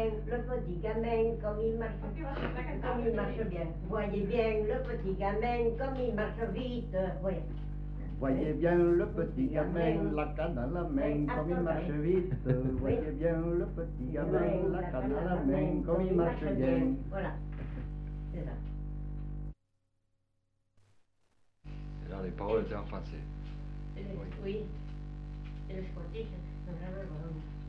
bien le petit gamin comme il marche bien. Voyez bien le petit gamin comme il marche vite. Voyez. Voyez bien le petit gamin, la canne à la main, comme il marche vite. Voyez bien le petit gamin, la canne à la main, comme il marche bien. Voilà, c'est ça. Alors les paroles étaient en français. Oui, c'est le scottish, c'est vraiment bon.